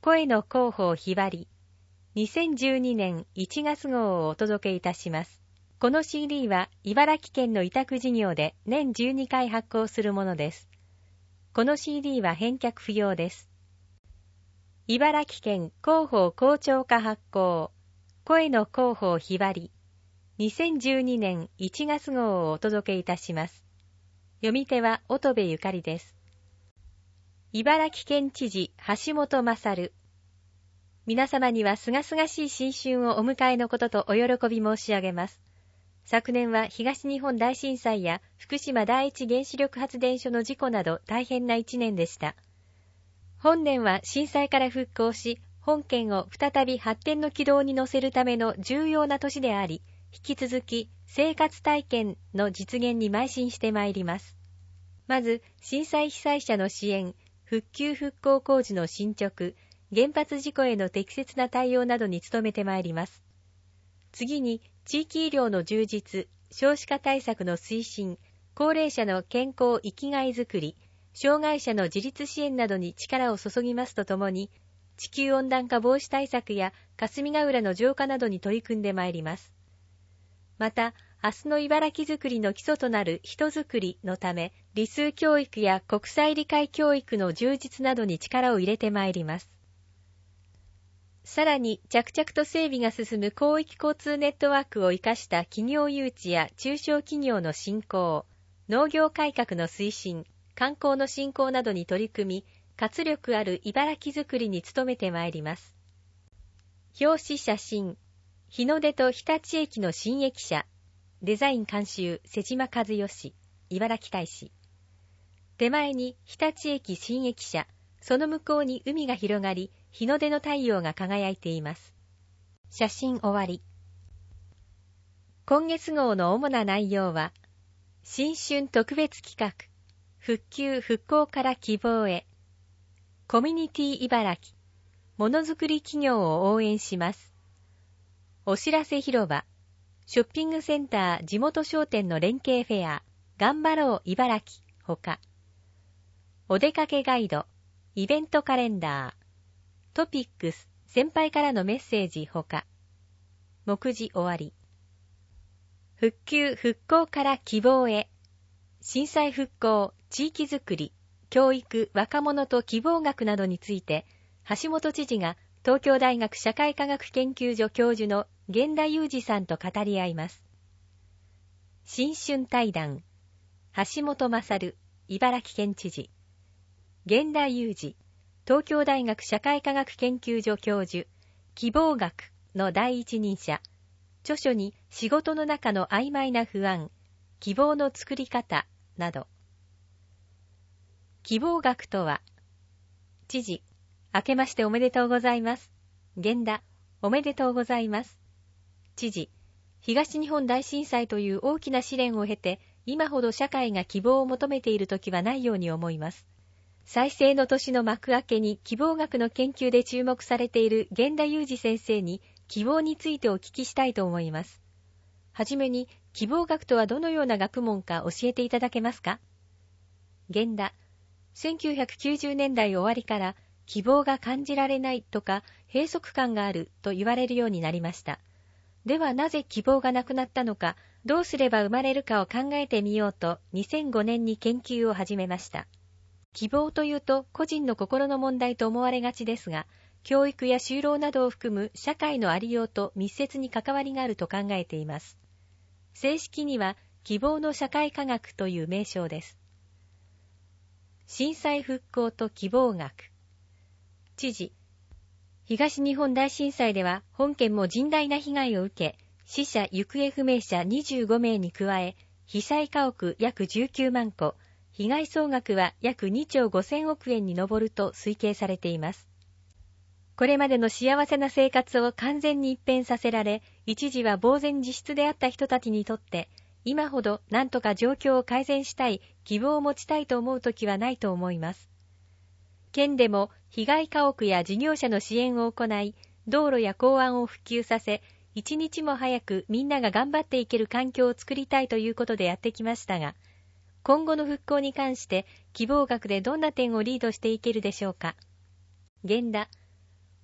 声の広報ひばり2012年1月号をお届けいたします。この CD は茨城県の委託事業で年12回発行するものです。この CD は返却不要です。茨城県広報広聴課発行声の広報ひばり2012年1月号をお届けいたします。読み手は乙部ゆかりです。茨城県知事橋本勝。皆様にはすがすがしい新春をお迎えのこととお喜び申し上げます。昨年は東日本大震災や福島第一原子力発電所の事故など大変な一年でした。本年は震災から復興し、本県を再び発展の軌道に乗せるための重要な年であり、引き続き生活体験の実現に邁進してまいります。まず、震災被災者の支援、復旧復興工事の進捗、原発事故への適切な対応などに努めてまいります。次に、地域医療の充実、少子化対策の推進、高齢者の健康生きがいづくり、障害者の自立支援などに力を注ぎますとともに、地球温暖化防止対策や霞ヶ浦の浄化などに取り組んでまいります。また、明日の茨城づくりの基礎となる人づくりのため、理数教育や国際理解教育の充実などに力を入れてまいります。さらに、着々と整備が進む広域交通ネットワークを生かした企業誘致や中小企業の振興、農業改革の推進、観光の振興などに取り組み、活力ある茨城づくりに努めてまいります。表紙写真、日の出と日立駅の新駅舎、デザイン監修、瀬島和義、茨城大使。手前に日立駅新駅舎、その向こうに海が広がり、日の出の太陽が輝いています。写真終わり。今月号の主な内容は、新春特別企画、復旧復興から希望へ、コミュニティ茨城、ものづくり企業を応援します。お知らせ広場、ショッピングセンター地元商店の連携フェア、頑張ろう茨城、ほか。お出かけガイド、イベントカレンダー、トピックス、先輩からのメッセージほか。目次終わり。復旧復興から希望へ、震災復興、地域づくり、教育、若者と希望学などについて、橋本知事が東京大学社会科学研究所教授の源田裕二さんと語り合います。新春対談、橋本勝、茨城県知事。源田裕二、東京大学社会科学研究所教授、希望学の第一人者。著書に仕事の中の曖昧な不安、希望の作り方など。希望学とは、知事、明けましておめでとうございます。源田、おめでとうございます。知事、東日本大震災という大きな試練を経て、今ほど社会が希望を求めている時はないように思います。再生の年の幕開けに希望学の研究で注目されている源田裕二先生に希望についてお聞きしたいと思います。はじめに、希望学とはどのような学問か教えていただけますか？源田、1990年代終わりから希望が感じられないとか閉塞感があると言われるようになりました。ではなぜ希望がなくなったのか、どうすれば生まれるかを考えてみようと2005年に研究を始めました。希望というと個人の心の問題と思われがちですが、教育や就労などを含む社会のありようと密接に関わりがあると考えています。正式には希望の社会科学という名称です。震災復興と希望学。知事、東日本大震災では本県も甚大な被害を受け、死者・行方不明者25名に加え、被災家屋約19万戸、被害総額は約2兆5000億円に上ると推計されています。これまでの幸せな生活を完全に一変させられ、一時は呆然自失であった人たちにとって、今ほど何とか状況を改善したい、希望を持ちたいと思うときはないと思います。県でも被害家屋や事業者の支援を行い、道路や港湾を復旧させ、一日も早くみんなが頑張っていける環境を作りたいということでやってきましたが、今後の復興に関して希望学でどんな点をリードしていけるでしょうか。源田、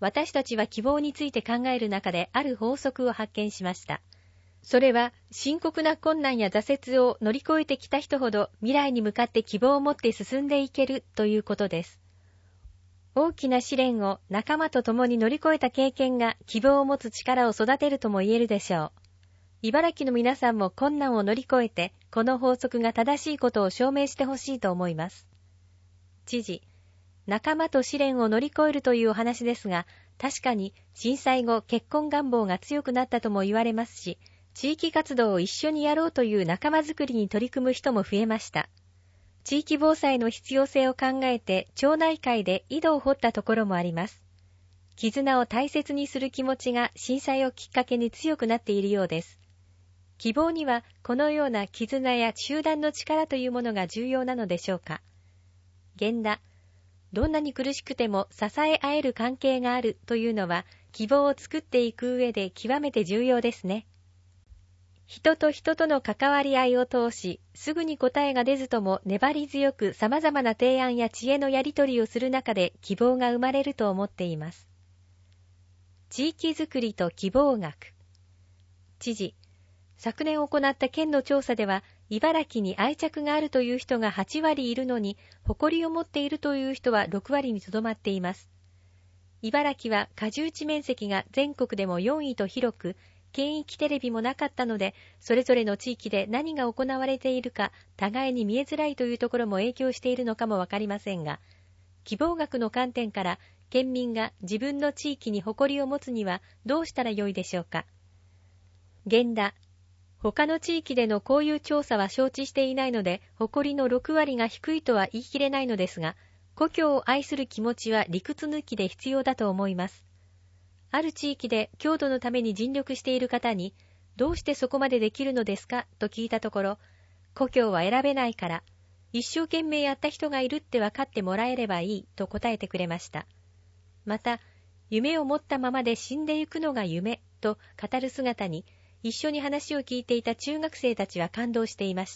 私たちは希望について考える中である法則を発見しました。それは深刻な困難や挫折を乗り越えてきた人ほど未来に向かって希望を持って進んでいけるということです。大きな試練を仲間と共に乗り越えた経験が希望を持つ力を育てるとも言えるでしょう。茨城の皆さんも困難を乗り越えて、この法則が正しいことを証明してほしいと思います。知事、仲間と試練を乗り越えるというお話ですが、確かに震災後結婚願望が強くなったとも言われますし、地域活動を一緒にやろうという仲間づくりに取り組む人も増えました。地域防災の必要性を考えて町内会で井戸を掘ったところもあります。絆を大切にする気持ちが震災をきっかけに強くなっているようです。希望にはこのような絆や集団の力というものが重要なのでしょうか。源田、どんなに苦しくても支え合える関係があるというのは希望を作っていく上で極めて重要ですね。人と人との関わり合いを通し、すぐに答えが出ずとも粘り強く様々な提案や知恵のやり取りをする中で希望が生まれると思っています。地域づくりと希望学。知事、昨年行った県の調査では、茨城に愛着があるという人が8割いるのに、誇りを持っているという人は6割にとどまっています。茨城は過重地面積が全国でも4位と広く、県域テレビもなかったので、それぞれの地域で何が行われているか、互いに見えづらいというところも影響しているのかもわかりませんが、希望学の観点から、県民が自分の地域に誇りを持つにはどうしたらよいでしょうか。源田、他の地域でのこういう調査は承知していないので、誇りの6割が低いとは言い切れないのですが、故郷を愛する気持ちは理屈抜きで必要だと思います。ある地域で郷土のために尽力している方に、どうしてそこまでできるのですかと聞いたところ、故郷は選べないから、一生懸命やった人がいるって分かってもらえればいいと答えてくれました。また、夢を持ったままで死んでいくのが夢と語る姿に、一緒に話を聞いていた中学生たちは感動していました。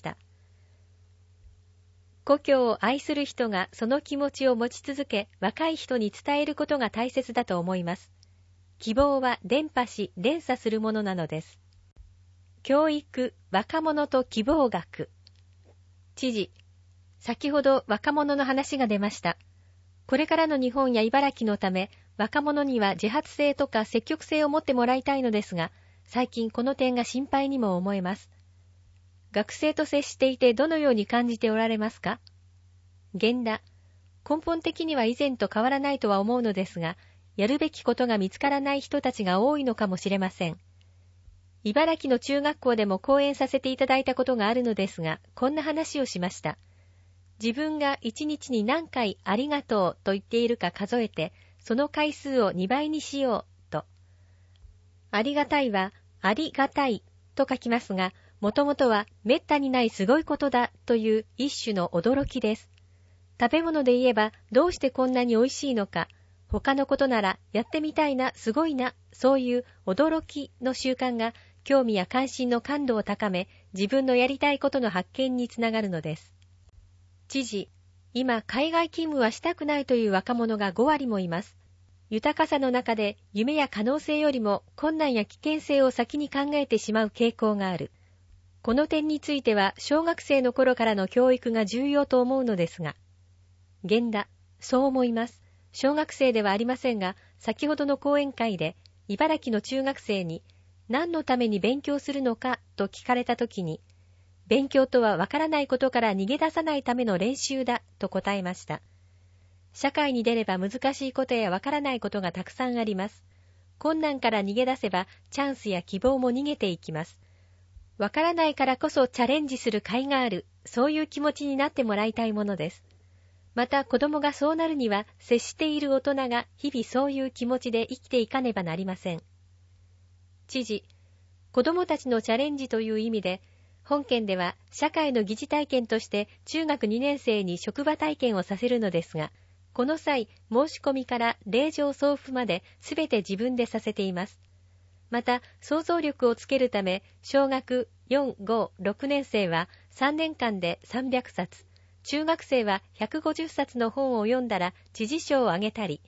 故郷を愛する人がその気持ちを持ち続け、若い人に伝えることが大切だと思います。希望は伝播し連鎖するものなのです。教育、若者と希望学。知事、先ほど若者の話が出ました。これからの日本や茨城のため、若者には自発性とか積極性を持ってもらいたいのですが、最近この点が心配にも思えます。学生と接していてどのように感じておられますか。源田、根本的には以前と変わらないとは思うのですが、やるべきことが見つからない人たちが多いのかもしれません。茨城の中学校でも講演させていただいたことがあるのですが、こんな話をしました。自分が1日に何回ありがとうと言っているか数えて、その回数を2倍にしようと。ありがたいはありがたいと書きますが、もともとはめったにないすごいことだという一種の驚きです。食べ物で言えばどうしてこんなに美味しいのか、他のことならやってみたいな、すごいな、そういう驚きの習慣が興味や関心の感度を高め、自分のやりたいことの発見につながるのです。知事、今海外勤務はしたくないという若者が5割もいます。豊かさの中で夢や可能性よりも困難や危険性を先に考えてしまう傾向がある。この点については小学生の頃からの教育が重要と思うのですが。源田、そう思います。小学生ではありませんが、先ほどの講演会で茨城の中学生に何のために勉強するのかと聞かれたときに、勉強とはわからないことから逃げ出さないための練習だと答えました。社会に出れば難しいことやわからないことがたくさんあります。困難から逃げ出せばチャンスや希望も逃げていきます。わからないからこそチャレンジする甲斐がある、そういう気持ちになってもらいたいものです。また子供がそうなるには接している大人が日々そういう気持ちで生きていかねばなりません。知事、子供たちのチャレンジという意味で、本県では社会の疑似体験として中学2年生に職場体験をさせるのですが、この際申し込みから令状送付まで全て自分でさせています。また想像力をつけるため、小学4、5、6年生は3年間で300冊、中学生は150冊の本を読んだら知事賞をあげたり、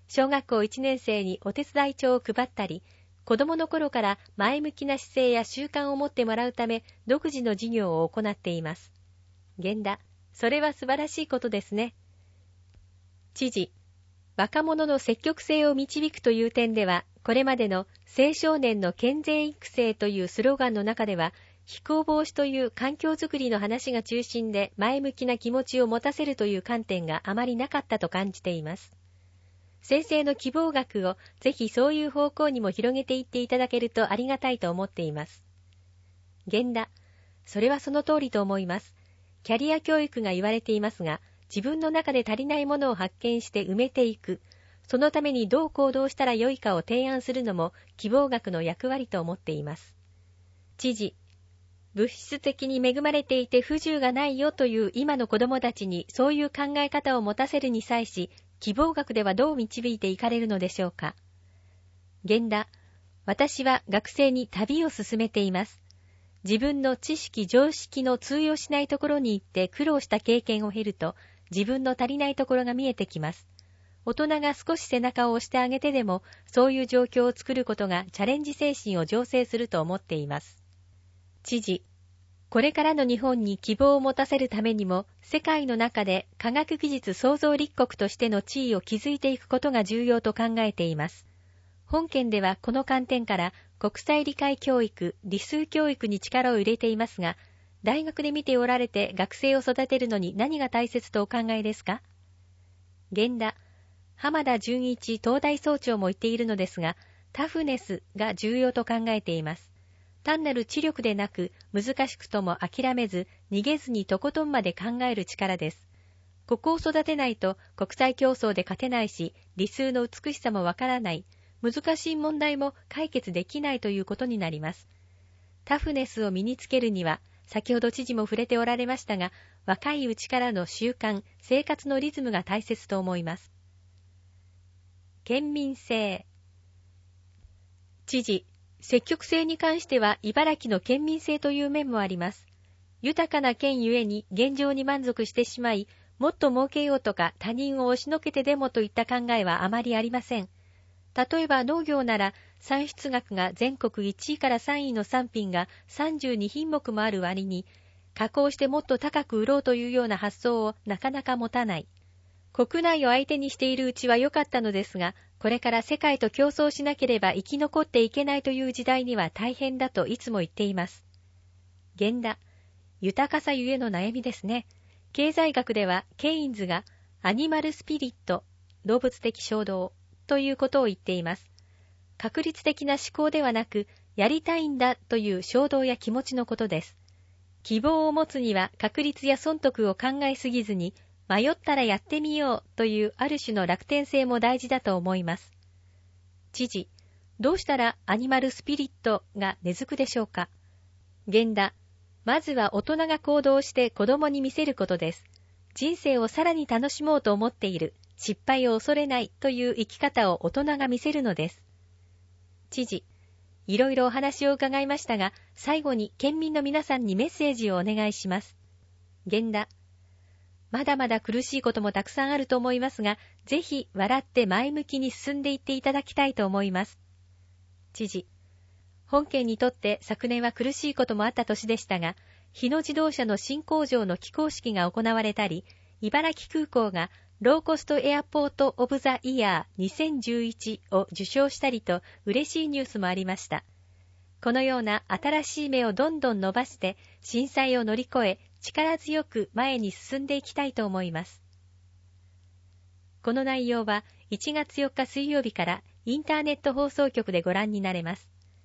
小学校1年生にお手伝い帳を配ったり、子供の頃から前向きな姿勢や習慣を持ってもらうため、独自の事業を行っています。源田、それは素晴らしいことですね。知事、若者の積極性を導くという点では、これまでの青少年の健全育成というスローガンの中では、非行防止という環境づくりの話が中心で前向きな気持ちを持たせるという観点があまりなかったと感じています。先生の希望学をぜひそういう方向にも広げていっていただけるとありがたいと思っています。源田、それはその通りと思います。キャリア教育が言われていますが、自分の中で足りないものを発見して埋めていく、そのためにどう行動したらよいかを提案するのも希望学の役割と思っています。知事、物質的に恵まれていて不自由がないよという今の子どもたちにそういう考え方を持たせるに際し、希望学ではどう導いていかれるのでしょうか。源田、私は学生に旅を進めています。自分の知識常識の通用しないところに行って苦労した経験を経ると、自分の足りないところが見えてきます。大人が少し背中を押してあげてでも、そういう状況を作ることがチャレンジ精神を醸成すると思っています。知事、これからの日本に希望を持たせるためにも、世界の中で科学技術創造立国としての地位を築いていくことが重要と考えています。本件ではこの観点から国際理解教育、理数教育に力を入れていますが、大学で見ておられて学生を育てるのに何が大切とお考えですか。源田、浜田純一東大総長も言っているのですが、タフネスが重要と考えています。単なる知力でなく、難しくとも諦めず、逃げずにとことんまで考える力です。ここを育てないと国際競争で勝てないし、理数の美しさもわからない、難しい問題も解決できないということになります。タフネスを身につけるには、先ほど知事も触れておられましたが、若いうちからの習慣、生活のリズムが大切と思います。県民性。知事、積極性に関しては茨城の県民性という面もあります。豊かな県ゆえに現状に満足してしまい、もっと儲けようとか他人を押しのけてでもといった考えはあまりありません。例えば農業なら産出額が全国1位から3位の産品が32品目もある割に、加工してもっと高く売ろうというような発想をなかなか持たない。国内を相手にしているうちは良かったのですが、これから世界と競争しなければ生き残っていけないという時代には大変だといつも言っています。源田、豊かさゆえの悩みですね。経済学ではケインズがアニマルスピリット、動物的衝動ということを言っています。確率的な思考ではなく、やりたいんだという衝動や気持ちのことです。希望を持つには確率や損得を考えすぎずに、迷ったらやってみようというある種の楽天性も大事だと思います。知事、どうしたらアニマルスピリットが根付くでしょうか。源田、まずは大人が行動して子供に見せることです。人生をさらに楽しもうと思っている、失敗を恐れないという生き方を大人が見せるのです。知事、いろいろお話を伺いましたが、最後に県民の皆さんにメッセージをお願いします。源田、まだまだ苦しいこともたくさんあると思いますが、ぜひ笑って前向きに進んでいっていただきたいと思います。知事、本県にとって昨年は苦しいこともあった年でしたが、日野自動車の新工場の起工式が行われたり、茨城空港がローコストエアポートオブザイヤー2011を受賞したりと嬉しいニュースもありました。このような新しい芽をどんどん伸ばして震災を乗り越え力強く前に進んでいきたいと思います。この内容は1月4日水曜日からインターネット放送局でご覧になれます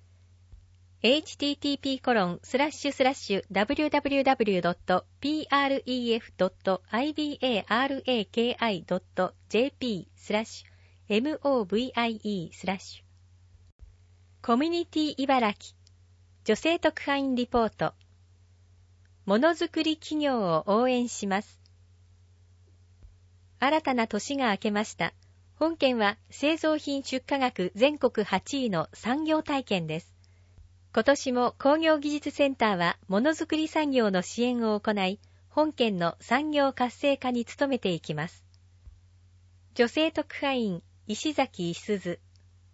。http://www.baraki.jp/movie/ コミュニティ茨城女性特派員リポート。ものづくり企業を応援します。新たな年が明けました。本件は製造品出荷額全国8位の産業体験です。今年も工業技術センターはものづくり産業の支援を行い、本県の産業活性化に努めていきます。女性特派員石崎いすず。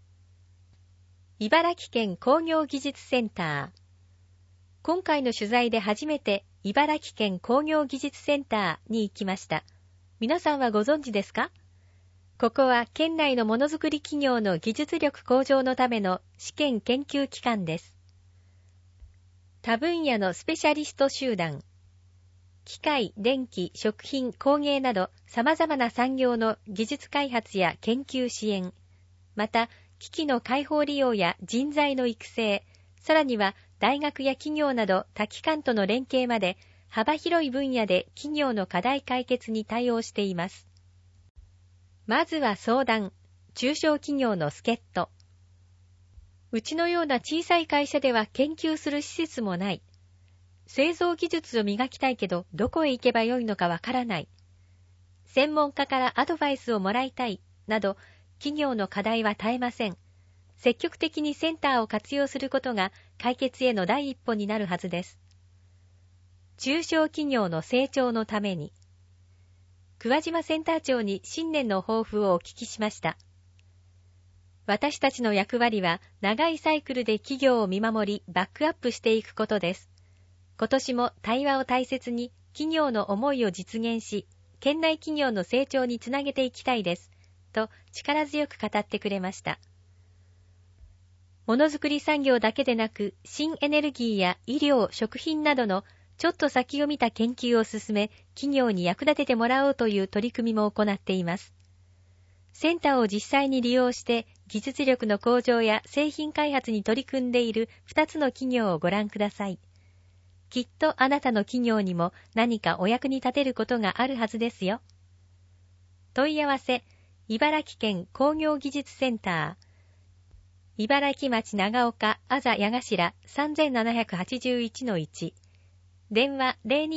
茨城県工業技術センター。今回の取材で初めて茨城県工業技術センターに行きました。皆さんはご存知ですか？ここは県内のものづくり企業の技術力向上のための試験研究機関です。他分野のスペシャリスト集団。機械、電気、食品、工芸など様々な産業の技術開発や研究支援、また機器の開放利用や人材の育成、さらには大学や企業など他機関との連携まで幅広い分野で企業の課題解決に対応しています。まずは相談、中小企業の助っ人。うちのような小さい会社では研究する施設もない。製造技術を磨きたいけどどこへ行けばよいのかわからない。専門家からアドバイスをもらいたいなど企業の課題は絶えません。積極的にセンターを活用することが解決への第一歩になるはずです。中小企業の成長のために。桑島センター長に新年の抱負をお聞きしました。私たちの役割は長いサイクルで企業を見守りバックアップしていくことです。今年も対話を大切に企業の思いを実現し、県内企業の成長につなげていきたいです。と力強く語ってくれました。ものづくり産業だけでなく、新エネルギーや医療、食品などのちょっと先を見た研究を進め、企業に役立ててもらおうという取り組みも行っています。センターを実際に利用して技術力の向上や製品開発に取り組んでいる2つの企業をご覧ください。きっとあなたの企業にも何かお役に立てることがあるはずですよ。問い合わせ、茨城県工業技術センター、茨城町長岡あざやがしら 3781-1、電話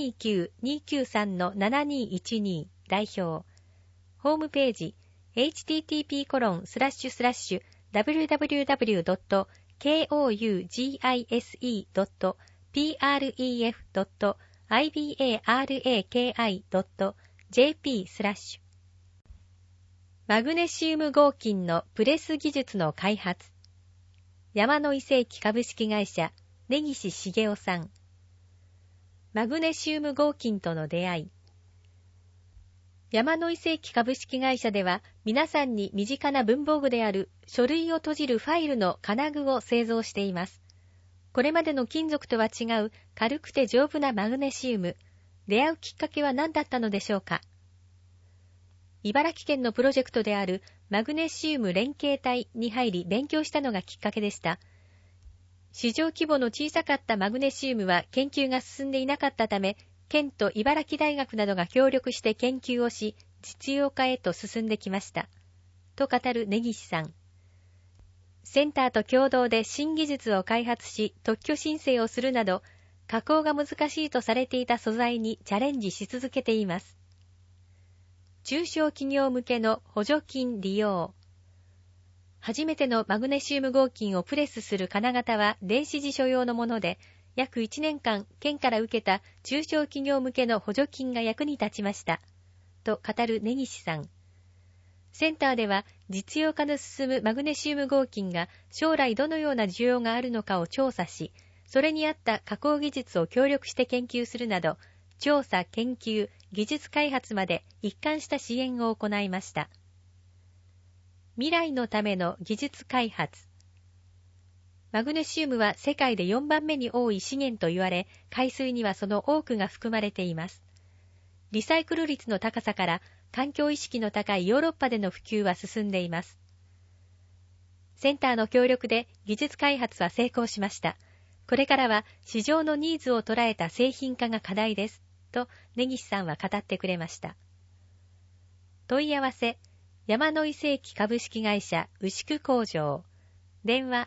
029-293-7212 代表、ホームページ、http://www.kougise.pref.ibaraki.jp/ マグネシウム合金のプレス技術の開発。山野井精機株式会社根岸茂雄さん。マグネシウム合金との出会い。山野井精機株式会社では皆さんに身近な文房具である書類を閉じるファイルの金具を製造しています。これまでの金属とは違う軽くて丈夫なマグネシウム。出会うきっかけは何だったのでしょうか。茨城県のプロジェクトであるマグネシウム連携体に入り勉強したのがきっかけでした。市場規模の小さかったマグネシウムは研究が進んでいなかったため、県と茨城大学などが協力して研究をし、実用化へと進んできました。と語る根岸さん。センターと共同で新技術を開発し、特許申請をするなど、加工が難しいとされていた素材にチャレンジし続けています。中小企業向けの補助金利用。初めてのマグネシウム合金をプレスする金型は電子辞書用のもので、約1年間県から受けた中小企業向けの補助金が役に立ちました。と語る根岸さん。センターでは実用化の進むマグネシウム合金が将来どのような需要があるのかを調査し、それに合った加工技術を協力して研究するなど、調査、研究、技術開発まで一貫した支援を行いました。未来のための技術開発。マグネシウムは世界で4番目に多い資源と言われ、海水にはその多くが含まれています。リサイクル率の高さから環境意識の高いヨーロッパでの普及は進んでいます。センターの協力で技術開発は成功しました。これからは市場のニーズを捉えた製品化が課題です。と根岸さんは語ってくれました。問い合わせ、山野井精機株式会社牛久工場。電話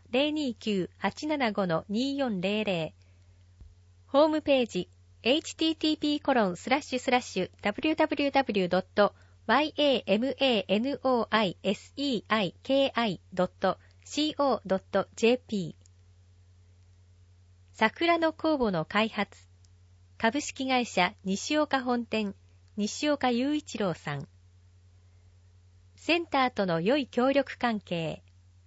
029-875-2400。ホームページ、http://www.yamanoiseiki.co.jp。 桜の酵母の開発。株式会社西岡本店、西岡雄一郎さん。 センターとの良い協力関係。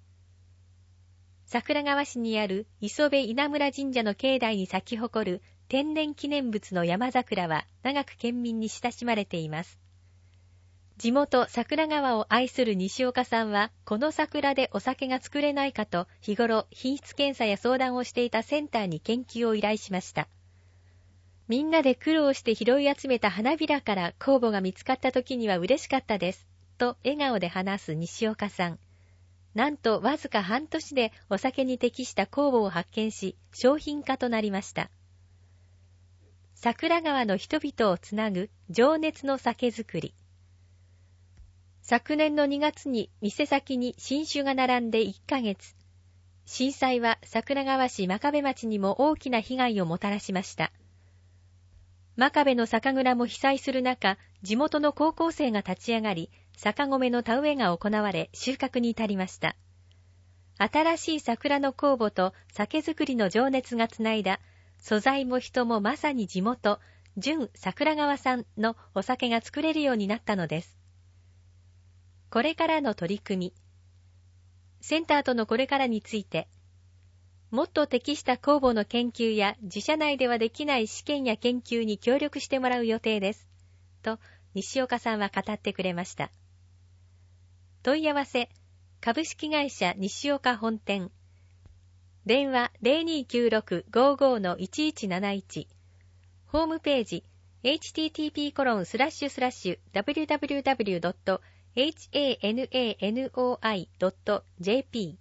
桜川市にある磯部稲村神社の境内に咲き誇る天然記念物の山桜は長く県民に親しまれています。地元桜川を愛する西岡さんは、この桜でお酒が作れないかと日頃品質検査や相談をしていたセンターに研究を依頼しました。みんなで苦労して拾い集めた花びらから酵母が見つかった時には嬉しかったです、と笑顔で話す西岡さん。なんとわずか半年でお酒に適した酵母を発見し、商品化となりました。桜川の人々をつなぐ情熱の酒造り。昨年の2月に店先に新酒が並んで1ヶ月。震災は桜川市真壁町にも大きな被害をもたらしました。真壁の酒蔵も被災する中、地元の高校生が立ち上がり、酒米の田植えが行われ、収穫に至りました。新しい桜の酵母と酒造りの情熱がつないだ、素材も人もまさに地元、純桜川産のお酒が作れるようになったのです。これからの取り組み。センターとのこれからについて、もっと適した酵母の研究や自社内ではできない試験や研究に協力してもらう予定です。と、西岡さんは語ってくれました。問い合わせ、株式会社西岡本店。電話 0296-55-1171。ホームページ、http://www.hananoi.jp。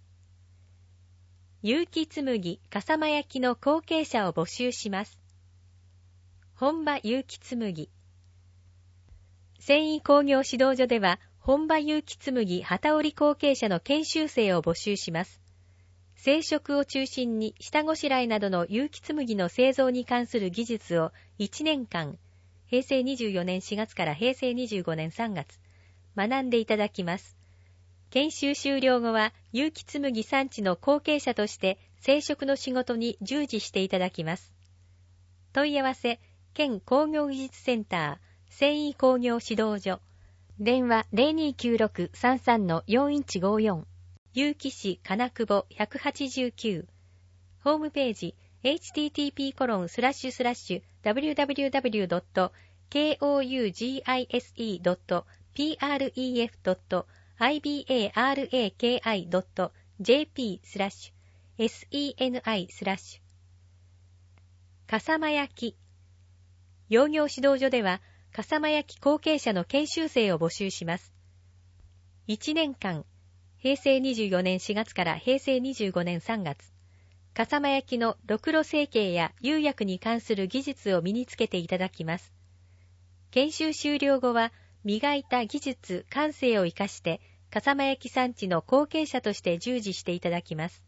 有機紬笠間焼の後継者を募集します。本場有機紬。繊維工業指導所では、本場有機紬機織り後継者の研修生を募集します。生殖を中心に下ごしらえなどの有機紬の製造に関する技術を1年間、平成24年4月から平成25年3月、学んでいただきます。研修終了後は、有機紬産地の後継者として生殖の仕事に従事していただきます。問い合わせ、県工業技術センター、繊維工業指導所。電話 0296-33-4154。有機市金久保189。ホームページ、http://www.kogifpref.ibaraki.jp/seni/笠間焼。養業指導所では、笠間焼後継者の研修生を募集します。1年間、平成24年4月から平成25年3月、笠間焼のろくろ成形や釉薬に関する技術を身につけていただきます。研修終了後は、磨いた技術、感性を生かして、笠間焼産地の後継者として従事していただきます。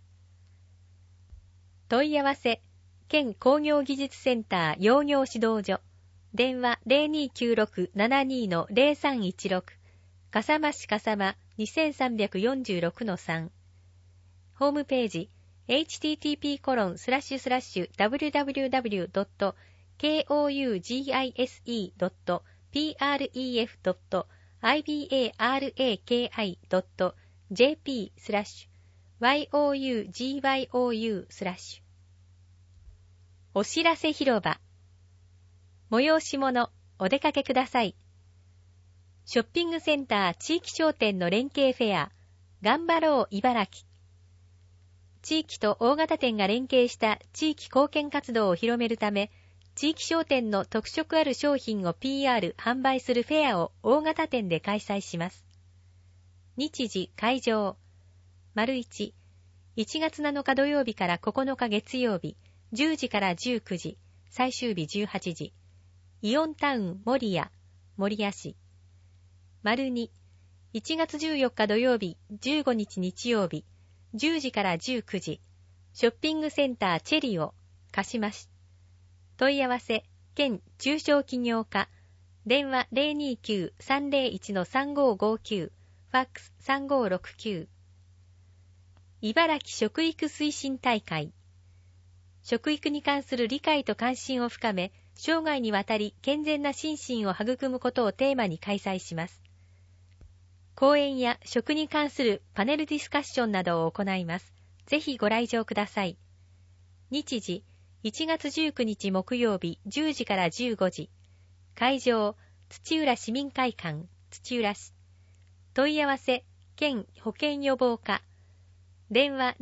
問い合わせ、県工業技術センター養業指導所。電話 0296-72-0316。笠間市笠間 2346-3。ホームページ、http://www.kogifpref.ibaraki.jp/yougyou/ お知らせ広場。催し物、お出かけください。ショッピングセンター地域商店の連携フェア、頑張ろう茨城。地域と大型店が連携した地域貢献活動を広めるため、地域商店の特色ある商品を PR、販売するフェアを大型店で開催します。日時、会場。1、1月7日土曜日から9日月曜日、10時から19時、最終日18時。イオンタウン守谷、守谷市。2、1月14日土曜日、15日日曜日、10時から19時、ショッピングセンターチェリオ、鹿島市。問い合わせ、県中小企業課、電話 029-301-3559、ファックス3569。茨城食育推進大会。食育に関する理解と関心を深め、生涯にわたり健全な心身を育むことをテーマに開催します。 講演や食に関するパネルディスカッションなどを行います。ぜひご来場ください。日時、1月19日木曜日10時から15時。会場、土浦市民会館、土浦市。問い合わせ、県保健予防課。電話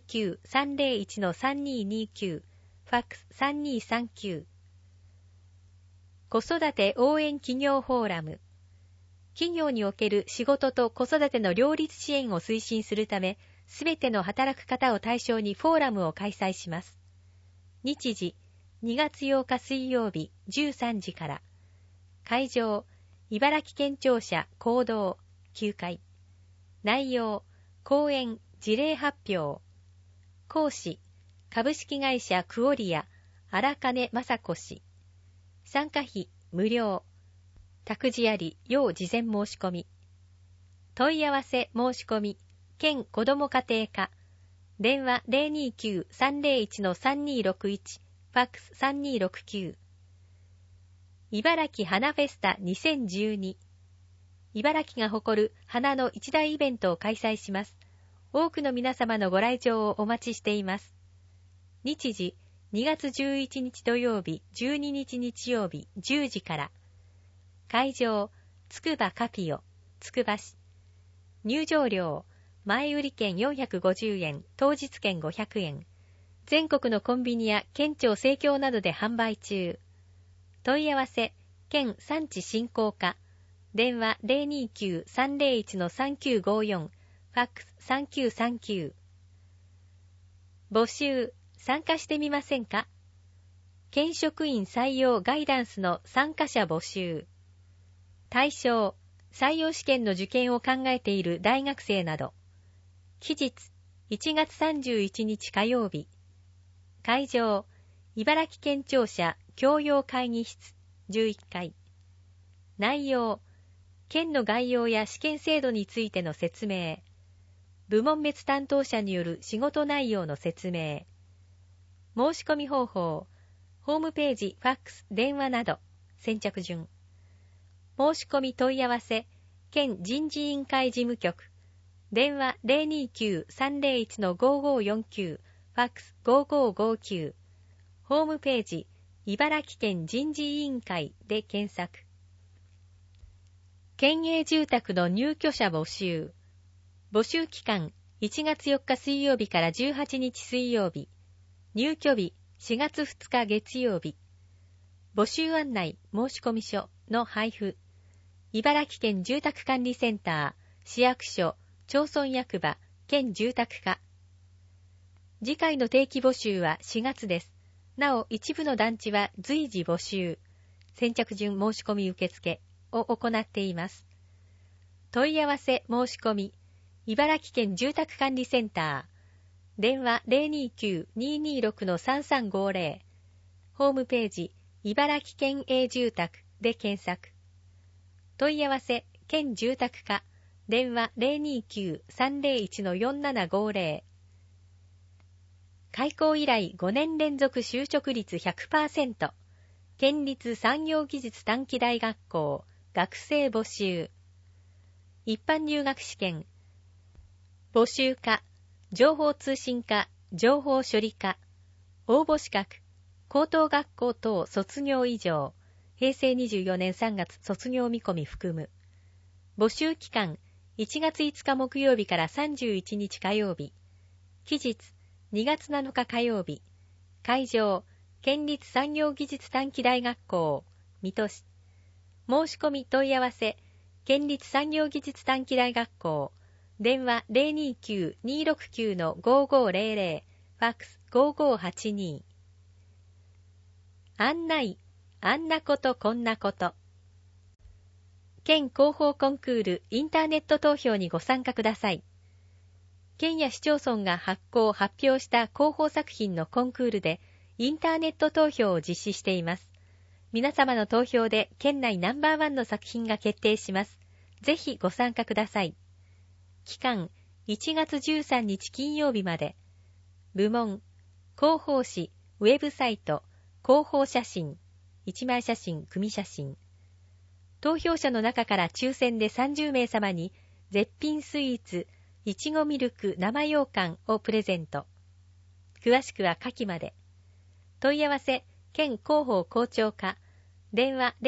029-301-3229。ファックス3239。子育て応援企業フォーラム。企業における仕事と子育ての両立支援を推進するため、すべての働く方を対象にフォーラムを開催します。日時、2月8日水曜日13時から。会場、茨城県庁舎講堂9階。内容、講演、事例発表。講師、株式会社クオリア、荒金雅子氏。参加費、無料。託児あり、要事前申し込み。問い合わせ申し込み、県子ども家庭課。電話 029-301-3261。ファックス3269。茨城花フェスタ2012。茨城が誇る花の一大イベントを開催します。多くの皆様のご来場をお待ちしています。日時、2月11日土曜日、12日日曜日、10時から。会場、つくばカピオ、つくば市。入場料、前売り券450円、当日券500円。全国のコンビニや県庁生協などで販売中。問い合わせ、県産地振興課。電話 029-301-3954。ファックス3939。募集、参加してみませんか？県職員採用ガイダンスの参加者募集。対象、採用試験の受験を考えている大学生など。期日、1月31日火曜日。会場、茨城県庁舎教養会議室11階。内容、県の概要や試験制度についての説明。部門別担当者による仕事内容の説明。申し込み方法、ホームページ、ファックス、電話など、先着順。申し込み問い合わせ、県人事委員会事務局。電話 029-301-5549。ファックス5559。ホームページ、茨城県人事委員会で検索。県営住宅の入居者募集。募集期間、1月4日水曜日から18日水曜日。入居日、4月2日月曜日。募集案内、申込書の配布。茨城県住宅管理センター、市役所、町村役場、県住宅課。次回の定期募集は4月です。なお、一部の団地は随時募集。先着順申し込み受付を行っています。問い合わせ申し込み。茨城県住宅管理センター。電話 029-226-3350。ホームページ、茨城県営住宅で検索。問い合わせ、県住宅課。電話 029-301-4750。開校以来5年連続就職率 100%。県立産業技術短期大学校、学生募集。一般入学試験。募集課、情報通信課、情報処理課。応募資格、高等学校等卒業以上。平成24年3月卒業見込み含む。募集期間、1月5日木曜日から31日火曜日。期日、2月7日火曜日。会場、県立産業技術短期大学校、水戸市。申し込み問い合わせ、県立産業技術短期大学校。電話 029-269-5500。ファックス5582。案内、あんなことこんなこと。県広報コンクールインターネット投票にご参加ください。県や市町村が発表した広報作品のコンクールでインターネット投票を実施しています。皆様の投票で県内ナンバー1の作品が決定します。ぜひご参加ください。期間1月13日金曜日まで。部門、広報誌、ウェブサイト、広報写真、一枚写真、組写真。投票者の中から抽選で30名様に絶品スイーツ、いちごミルク生羊羹をプレゼント。詳しくは下記まで。問い合わせ、県広報校長課、電話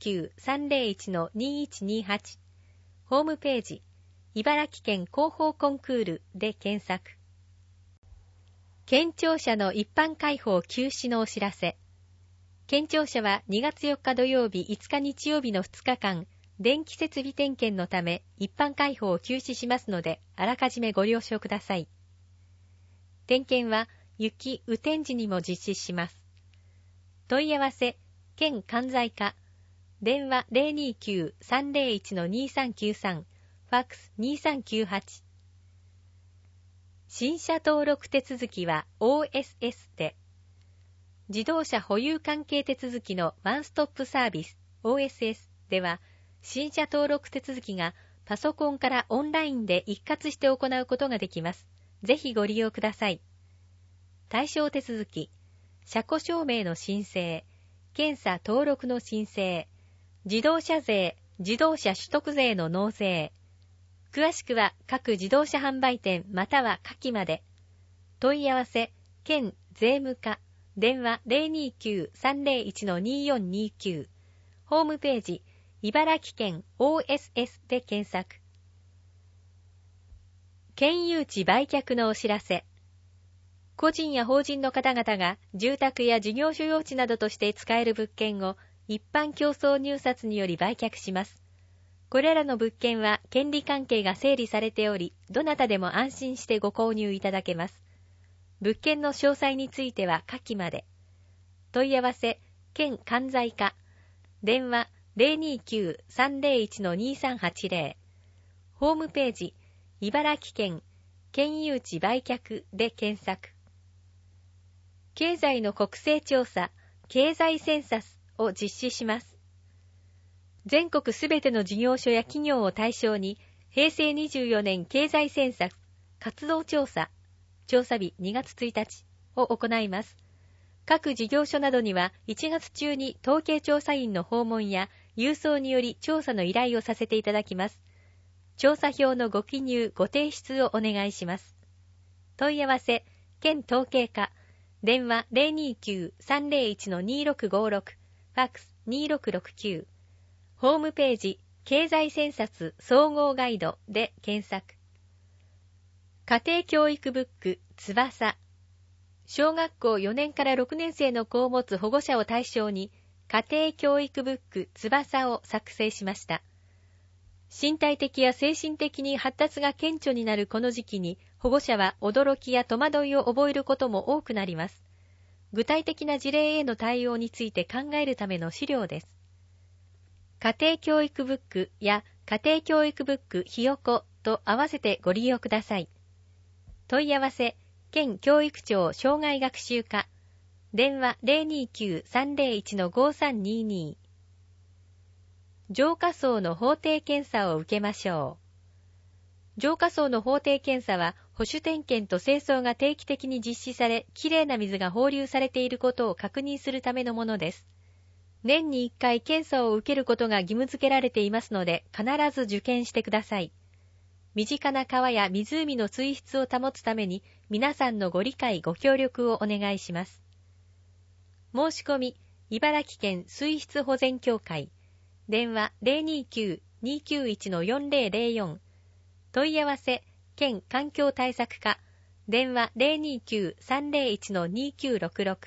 029-301-2128、ホームページ、茨城県広報コンクールで検索。県庁舎の一般開放休止のお知らせ。県庁舎は2月4日土曜日5日日曜日の2日間、電気設備点検のため一般開放を休止しますので、あらかじめご了承ください。点検は雪・雨天時にも実施します。問い合わせ、県関西課、電話 029-301-2393、ファックス2398。新車登録手続きは OSS で、自動車保有関係手続きのワンストップサービス OSS では、新車登録手続きがパソコンからオンラインで一括して行うことができます。ぜひご利用ください。対象手続き、車庫証明の申請、検査登録の申請、自動車税、自動車取得税の納税。詳しくは各自動車販売店または下記まで。問い合わせ、県税務課、電話 029-301-2429、ホームページ、茨城県 OSS で検索。県有地売却のお知らせ。個人や法人の方々が住宅や事業所用地などとして使える物件を一般競争入札により売却します。これらの物件は権利関係が整理されており、どなたでも安心してご購入いただけます。物件の詳細については下記まで。問い合わせ、県関西課、電話 029-301-2380、ホームページ、茨城県県有地売却で検索。経済の国勢調査、経済センサスを実施します。全国すべての事業所や企業を対象に、平成24年経済センサス活動調査、調査日2月1日を行います。各事業所などには1月中に統計調査員の訪問や郵送により調査の依頼をさせていただきます。調査票のご記入、ご提出をお願いします。問い合わせ、県統計課、電話 029-301-2656、ファックス2669、ホームページ、経済センサス総合ガイドで検索。家庭教育ブック、翼。小学校4年から6年生の子を持つ保護者を対象に、家庭教育ブック、翼を作成しました。身体的や精神的に発達が顕著になるこの時期に、保護者は驚きや戸惑いを覚えることも多くなります。具体的な事例への対応について考えるための資料です。家庭教育ブックや家庭教育ブックひよこと合わせてご利用ください。問い合わせ、県教育庁障害学習課、電話 029-301-5322。浄化槽の法定検査を受けましょう。浄化槽の法定検査は保守点検と清掃が定期的に実施され、きれいな水が放流されていることを確認するためのものです。年に1回検査を受けることが義務付けられていますので、必ず受検してください。身近な川や湖の水質を保つために、皆さんのご理解ご協力をお願いします。申し込み、茨城県水質保全協会、電話 029-291-4004、問い合わせ、県環境対策課、電話 029-301-2966。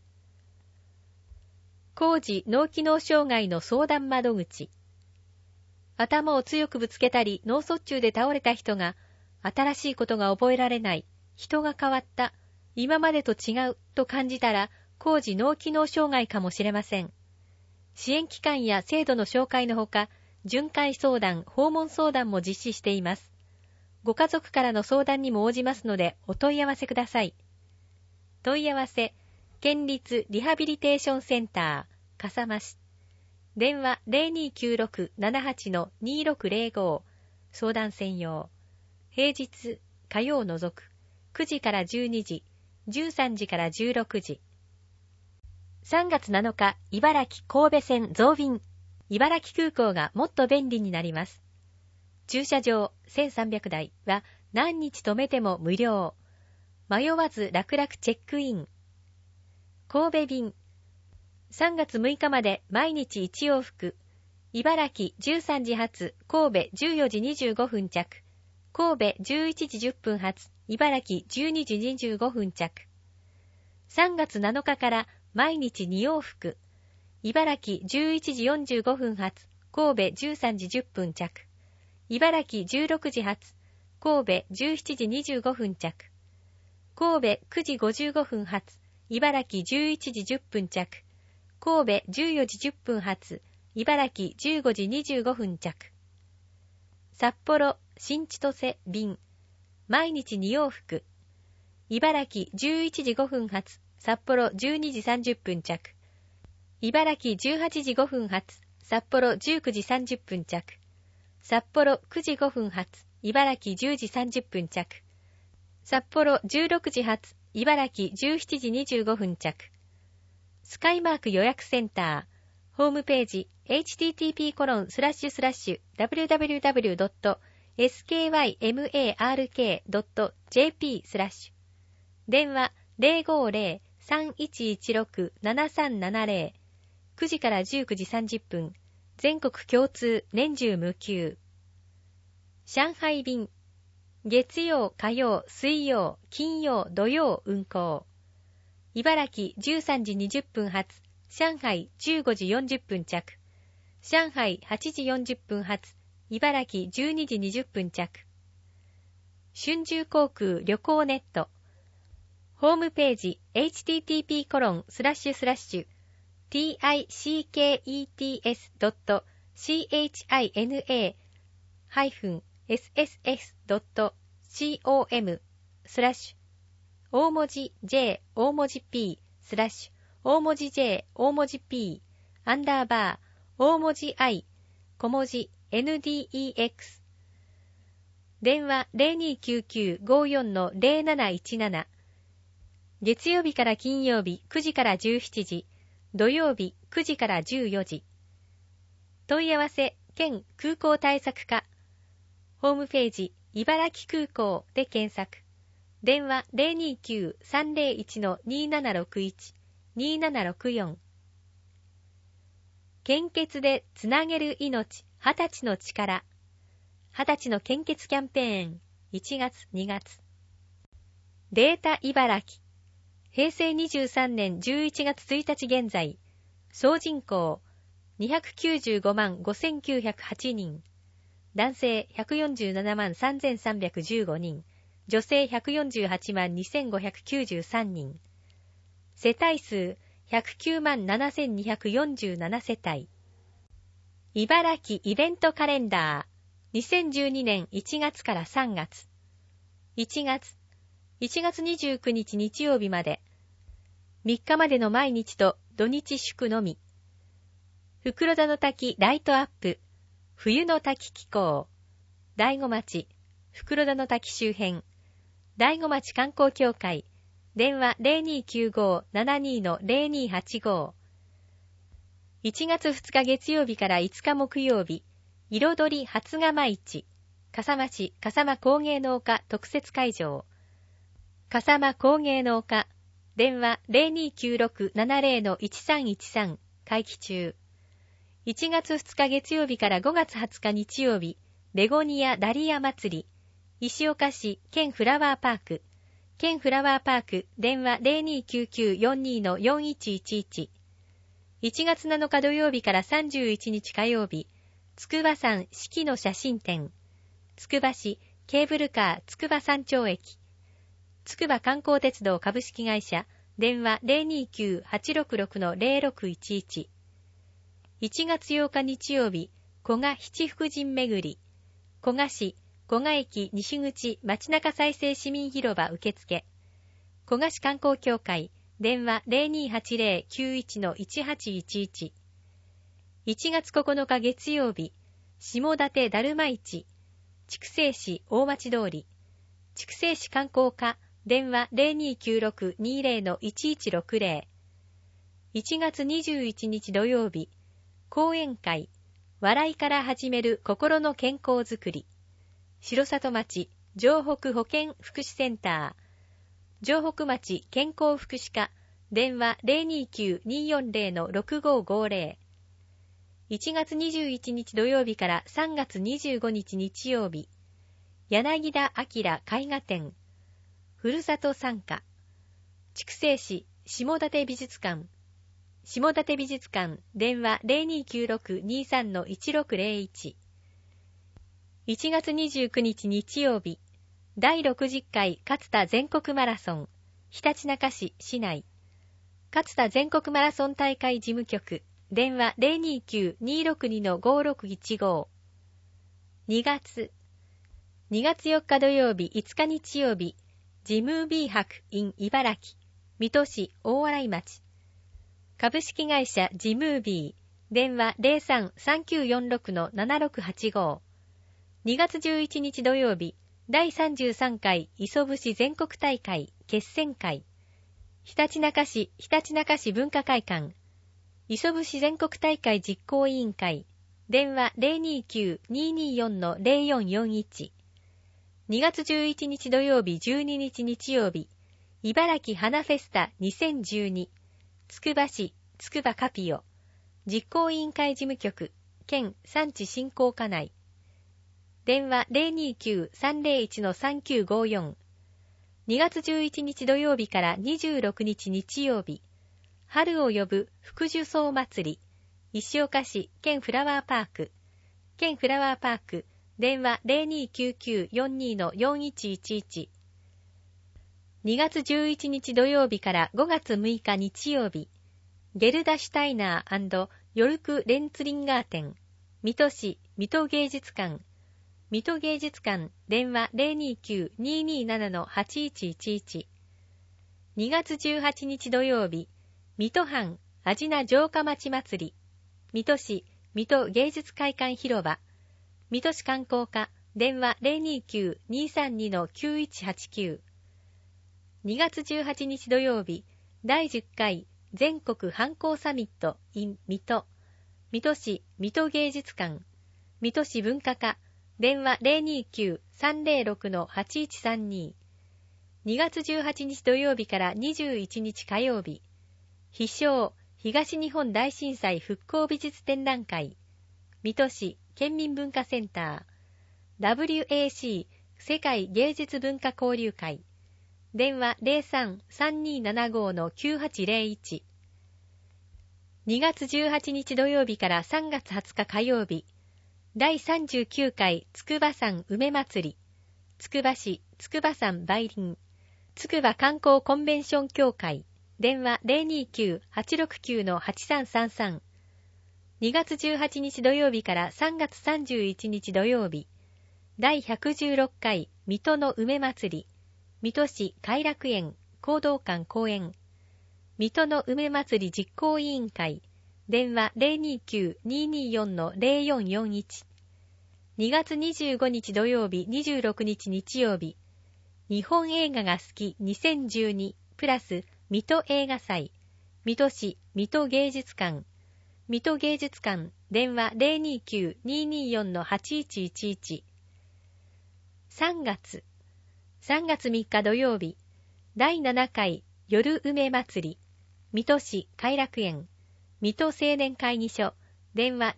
高次脳機能障害の相談窓口。頭を強くぶつけたり脳卒中で倒れた人が、新しいことが覚えられない、人が変わった、今までと違うと感じたら、高次脳機能障害かもしれません。支援機関や制度の紹介のほか、巡回相談、訪問相談も実施しています。ご家族からの相談にも応じますので、お問い合わせください。問い合わせ、県立リハビリテーションセンター、笠間市。電話 0296-78-2605、相談専用。平日、火曜除く、9時から12時、13時から16時。3月7日、茨城神戸線増便。茨城空港がもっと便利になります。 駐車場1300台は何日止めても無料。迷わず楽々チェックイン。神戸便。3月6日まで毎日1往復。茨城13時発、神戸14時25分着。神戸11時10分発、茨城12時25分着。3月7日から毎日2往復。茨城11時45分発、神戸13時10分着。茨城16時発、神戸17時25分着。神戸9時55分発、茨城11時10分着。神戸14時10分発、茨城15時25分着。札幌新千歳便。毎日2往復。茨城11時5分発、札幌12時30分着。茨城18時5分発、札幌19時30分着。札幌9時5分発、茨城10時30分着。札幌16時発、茨城17時25分着。スカイマーク予約センター。ホームページ http://www.skymark.jp/ 電話 050-3116-7370 9時から19時30分全国共通年中無休。上海便。月曜、火曜、水曜、金曜、土曜運行。茨城13時20分発、上海15時40分着。上海8時40分発、茨城12時20分着。春秋航空旅行ネット。ホームページ http://tickets.china-sss.com/ 大文字 J 大文字 P スラッシュ大文字 J 大文字 P アンダーバー大文字 I 小文字 NDEX 電話 029954-0717 月曜日から金曜日9時から17時土曜日9時から14時問い合わせ県空港対策課ホームページ茨城空港で検索電話 029-301-2761 2764 献血でつなげる命20歳の力20歳の献血キャンペーン1月2月データ茨城平成23年11月1日現在総人口295万5908人男性147万3315人女性148万2593人世帯数109万7247世帯茨城イベントカレンダー2012年1月から3月1月29日日曜日まで3日までの毎日と土日祝のみ袋田の滝ライトアップ冬の滝紀行大子町袋田の滝周辺大子町観光協会電話 0295-72-0285 1月2日月曜日から5日木曜日彩り初釜市笠間市笠間工芸農家特設会場笠間工芸農家電話 029670-1313 会期中1月2日月曜日から5月20日日曜日ベゴニアダリア祭り石岡市県フラワーパーク県フラワーパーク電話 029942-4111 1月7日土曜日から31日火曜日筑波山四季の写真展つくば市ケーブルカーつくば山頂駅つくば観光鉄道株式会社電話 029-866-0611 1月8日日曜日古賀七福神巡り古賀市古賀駅西口街中再生市民広場受付古賀市観光協会電話 0280-91-1811 1月9日月曜日下館だるま市筑西市大町通り筑西市観光課電話 0296-20-1160 1月21日土曜日講演会笑いから始める心の健康づくり城里町城北保健福祉センター、城北町健康福祉課、電話 029-240-6550。1月21日土曜日から3月25日日曜日、柳田明絵画展、ふるさと参加、筑西市下館美術館、下館美術館、電話 0296-23-1601。1月29日日曜日、第60回勝田全国マラソン、ひたちなか市市内、勝田全国マラソン大会事務局、電話 029-262-5615。2月4日土曜日、5日日曜日、ジムービー博 in 茨城、水戸市大洗町、株式会社ジムービー、電話 03-3946-7685。2月11日土曜日、第33回磯節全国大会決選会、ひたちなか市文化会館、磯節全国大会実行委員会、電話 029-224-0441。2月11日土曜日、12日日曜日、茨城花フェスタ2012、つくば市つくばカピオ、実行委員会事務局、県産地振興課内、電話 029-301-3954。2月11日土曜日から26日日曜日、春を呼ぶ福寿草祭り、石岡市県フラワーパーク、電話 0299-42-4111。2月11日土曜日から5月6日日曜日、ゲルダシュタイナー&ヨルク・レンツリンガー展、水戸市水戸芸術館、電話 029-227-8111。2月18日土曜日、水戸藩味名城下町祭り、水戸市水戸芸術会館広場、水戸市観光課、電話 029-232-9189。2月18日土曜日、第10回全国藩校サミット in 水戸市水戸芸術館、水戸市文化課、電話 029-306-8132。2月18日土曜日から21日火曜日、飛翔東日本大震災復興美術展覧会、水戸市県民文化センター、WAC 世界芸術文化交流会、電話 03-3275-9801。2月18日土曜日から3月20日火曜日、第39回筑波山梅祭り、つくば市筑波山梅林、つくば観光コンベンション協会、電話 029-869-8333。2月18日土曜日から3月31日土曜日、第116回水戸の梅祭り、水戸市偕楽園講道館公園、水戸の梅祭り実行委員会、電話 029-224-0441。2月25日土曜日、26日日曜日、日本映画が好き2012プラス水戸映画祭、水戸市水戸芸術館、電話 029-224-8111。3月3日土曜日、第7回夜梅祭り、水戸市偕楽園、水戸青年会議所、電話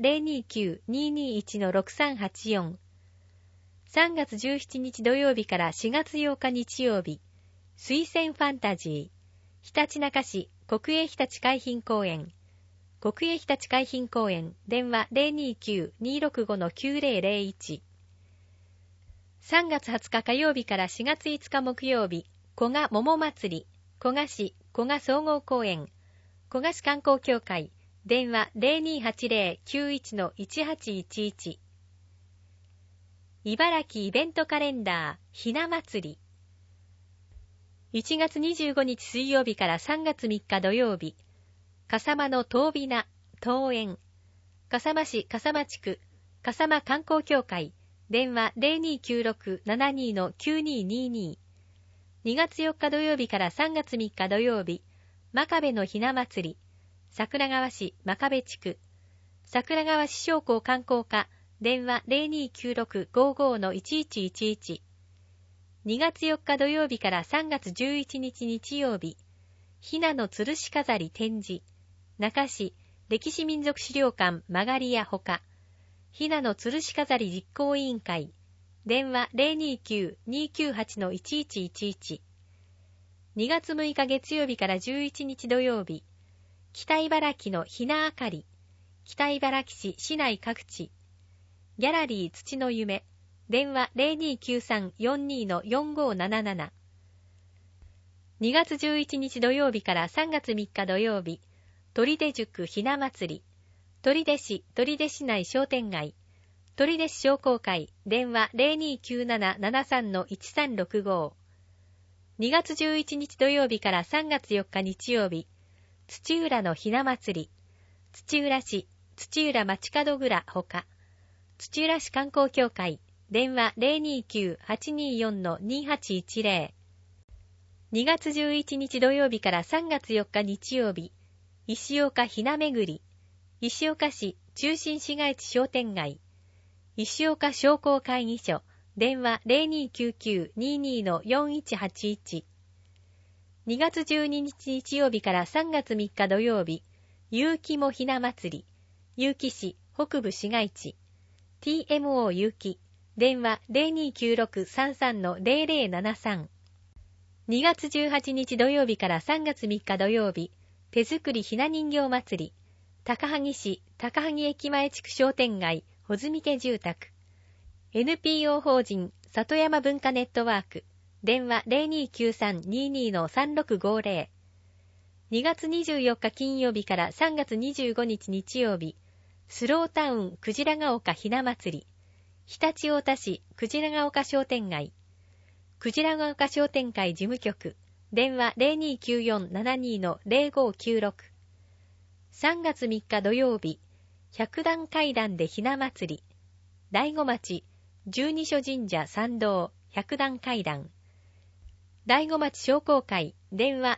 029-221-6384。3月17日土曜日から4月8日日曜日、水仙ファンタジー、ひたちなか市国営ひたち海浜公園、電話 029-265-9001。3月20日火曜日から4月5日木曜日、古賀桃祭り、古賀市古賀総合公園、古賀市観光協会、電話 0280-91-1811。茨城イベントカレンダー、ひな祭り。1月25日水曜日から3月3日土曜日、笠間の遠びな、桃園、笠間市笠間地区、笠間観光協会、電話 0296-72-9222。2月4日土曜日から3月3日土曜日、真壁のひな祭り、桜川市真壁地区、桜川市商工観光課、 電話 029655-1111。2月4日土曜日から3月11日日曜日、ひなの吊るし飾り展示、中市歴史民族資料館曲がり屋ほか、ひなの吊るし飾り実行委員会、電話 029-298-1111。2月6日月曜日から11日土曜日、北茨城のひなあかり、北茨城市市内各地、ギャラリー土の夢、電話 0293-42-4577。2月11日土曜日から3月3日土曜日、取手塾ひな祭り、取手市内商店街、取手市商工会、電話 0297-73-1365。2月11日土曜日から3月4日日曜日、土浦のひな祭り、土浦市土浦町角蔵ほか、土浦市観光協会、電話 029-824-2810。2月11日土曜日から3月4日日曜日、石岡ひなめぐり、石岡市中心市街地商店街、石岡商工会議所、電話 0299-22-4181。2月12日日曜日から3月3日土曜日、結城もひな祭り、結城市北部市街地、TMO 結城、電話 029633-0073。2月18日土曜日から3月3日土曜日、手作りひな人形祭り、高萩市高萩駅前地区商店街、穂積家住宅、NPO 法人里山文化ネットワーク、電話 0293-22-3650。2月24日金曜日から3月25日日曜日、スロータウンくじらが丘ひな祭り、常陸太田市くじらが丘商店街、くじらが丘商店会事務局、電話 0294-72-0596。3月3日土曜日、百段階段でひな祭り、大子町十二所神社参道百段階段、大子町商工会、電話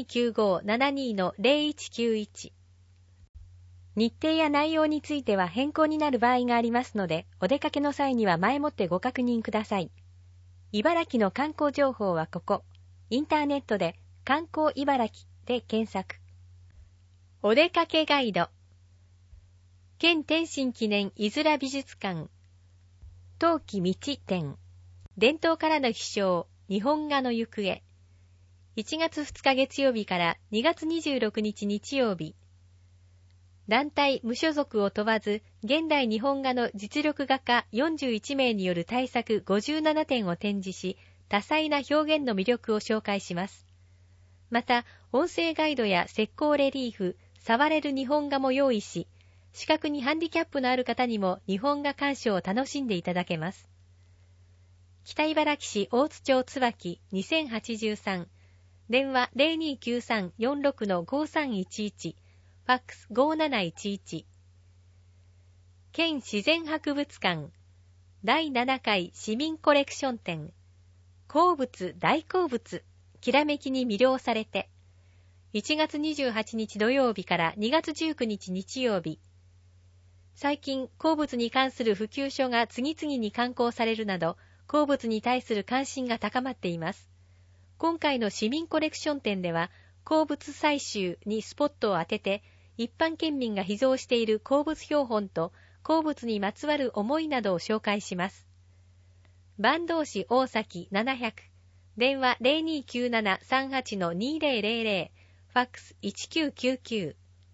0295-72-0191。日程や内容については変更になる場合がありますので、お出かけの際には前もってご確認ください。茨城の観光情報はここ、インターネットで観光茨城で検索。お出かけガイド。県天津記念いづら美術館、陶器道展、伝統からの飛翔、日本画の行方。1月2日月曜日から2月26日日曜日。団体無所属を問わず、現代日本画の実力画家41名による大作57点を展示し、多彩な表現の魅力を紹介します。また、音声ガイドや石膏レリーフ、触れる日本画も用意し、視覚にハンディキャップのある方にも日本画鑑賞を楽しんでいただけます。北茨城市大津町椿2083、電話 0293-46-5311、ファックス5711。県自然博物館第7回市民コレクション展、鉱物大鉱物、きらめきに魅了されて、1月28日土曜日から2月19日日曜日。最近、鉱物に関する普及書が次々に刊行されるなど、鉱物に対する関心が高まっています。今回の市民コレクション展では、鉱物採集にスポットを当てて、一般県民が秘蔵している鉱物標本と鉱物にまつわる思いなどを紹介します。坂東市大崎700、電話 0297-38-2000、ファックス1999。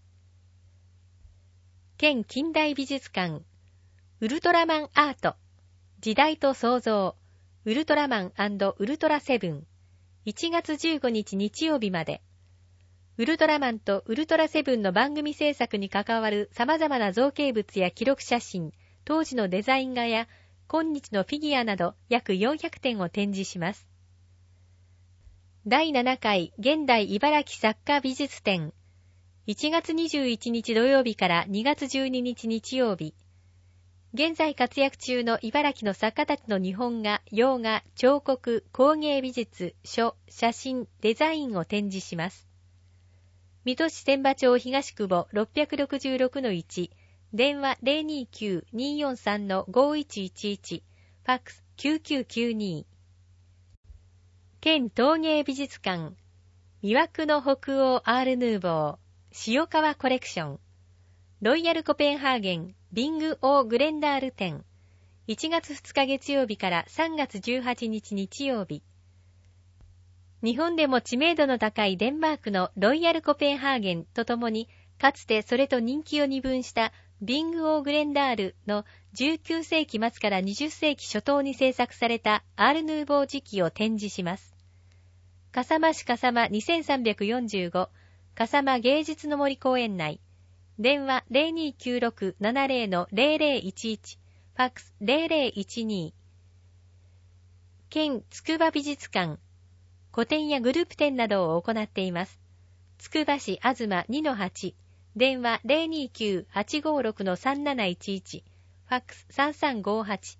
県近代美術館、ウルトラマンアート、時代と創造、ウルトラマン&ウルトラセブン、1月15日日曜日まで。ウルトラマンとウルトラセブンの番組制作に関わる様々な造形物や記録写真、当時のデザイン画や今日のフィギュアなど約400点を展示します。第7回現代茨城作家美術展、1月21日土曜日から2月12日日曜日。現在活躍中の茨城の作家たちの日本画、洋画、彫刻、工芸美術、書、写真、デザインを展示します。水戸市千葉町東久保 666-1、 電話 029-243-5111、ファックス9992。県陶芸美術館、魅惑の北欧アールヌーボー、塩川コレクション、ロイヤルコペンハーゲン、ビング・オー・グレンダール展、1月2日月曜日から3月18日日曜日。日本でも知名度の高いデンマークのロイヤルコペンハーゲンとともに、かつてそれと人気を二分したビング・オー・グレンダールの19世紀末から20世紀初頭に制作されたアールヌーボー磁器を展示します。笠間市笠間2345、笠間芸術の森公園内。電話 0296-70-0011、ファックス0012。県つくば美術館、個展やグループ展などを行っています。つくば市あずま 2-8、電話 029-856-3711、ファックス3358。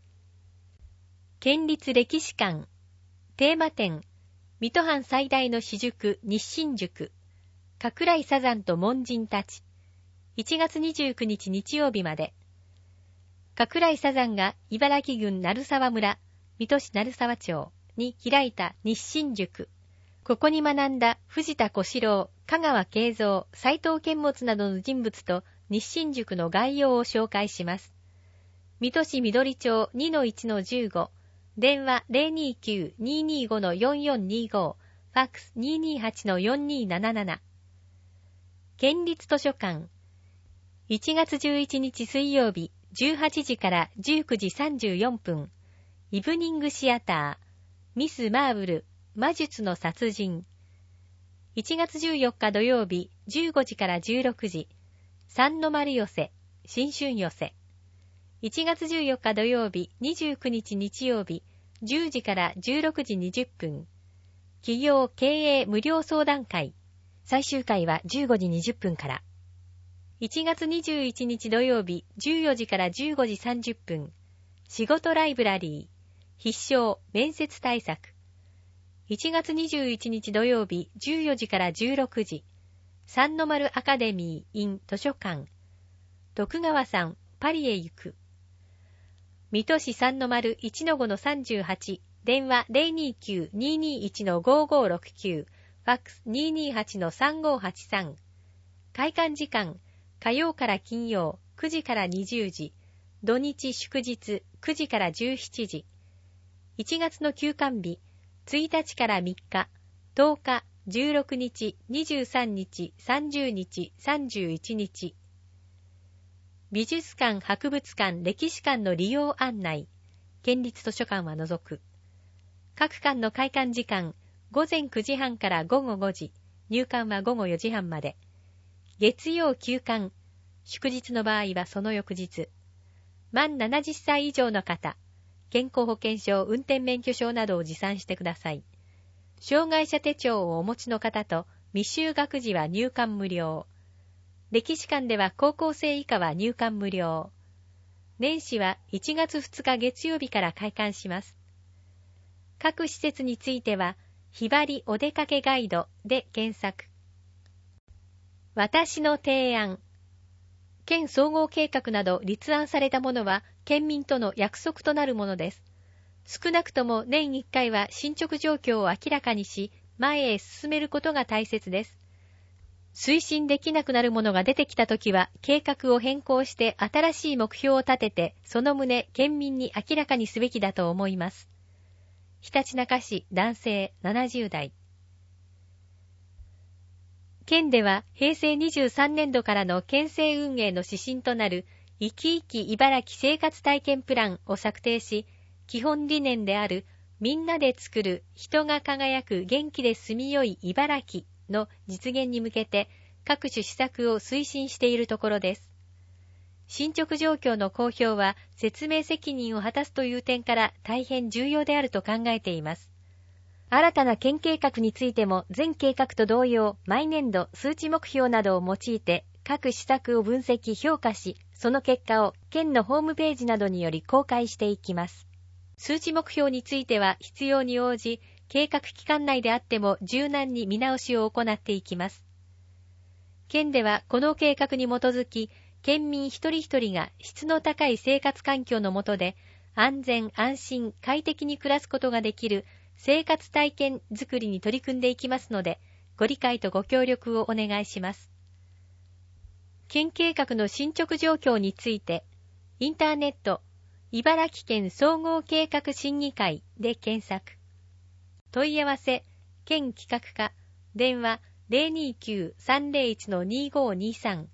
県立歴史館、テーマ展、水戸藩最大の私塾日進塾、加倉井サザンと門人たち、1月29日日曜日まで。加倉井サザンが茨城郡鳴沢村、水戸市鳴沢町に開いた日進塾。ここに学んだ藤田小四郎、香川慶三、斎藤健物などの人物と日進塾の概要を紹介します。水戸市緑町 2-1-15、電話 029-225-4425、ファックス 228-4277。県立図書館、1月11日水曜日18時から19時34分、イブニングシアター、ミス・マーブル、魔術の殺人。1月14日土曜日15時から16時、三の丸寄せ、新春寄せ。1月14日土曜日29日日曜日10時から16時20分、企業経営無料相談会。最終回は15時20分から。1月21日土曜日14時から15時30分、仕事ライブラリー、必勝面接対策。1月21日土曜日14時から16時、三の丸アカデミー in 図書館。徳川さん、パリへ行く。水戸市三の丸 1-5-38、電話 029-221-5569、ファックス 228-3583。開館時間、火曜から金曜9時から20時、土日祝日9時から17時。1月の休館日、1日から3日、10日、16日、23日、30日、31日。美術館、博物館、歴史館の利用案内。県立図書館は除く。各館の開館時間、午前9時半から午後5時、入館は午後4時半まで。月曜休館、祝日の場合はその翌日。満70歳以上の方、健康保険証、運転免許証などを持参してください。障害者手帳をお持ちの方と未就学児は入館無料。歴史館では高校生以下は入館無料。年始は1月2日月曜日から開館します。各施設については、ひばりお出かけガイドで検索。私の提案。県総合計画など立案されたものは県民との約束となるものです。少なくとも年1回は進捗状況を明らかにし、前へ進めることが大切です。推進できなくなるものが出てきたときは、計画を変更して新しい目標を立てて、その旨県民に明らかにすべきだと思います。ひたちなか市男性70代。県では平成23年度からの県政運営の指針となる生き生き茨城生活体験プランを策定し、基本理念であるみんなで作る人が輝く元気で住みよい茨城の実現に向けて各種施策を推進しているところです。進捗状況の公表は説明責任を果たすという点から大変重要であると考えています。新たな県計画についても前計画と同様、毎年度数値目標などを用いて各施策を分析評価し、その結果を県のホームページなどにより公開していきます。数値目標については必要に応じ、計画期間内であっても柔軟に見直しを行っていきます。県ではこの計画に基づき、 県民一人一人が質の高い生活環境の下で安全安心快適に暮らすことができる生活体験づくりに取り組んでいきますので、ご理解とご協力をお願いします。県計画の進捗状況について、インターネット茨城県総合計画審議会で検索。問い合わせ県企画課電話 029-301-2523。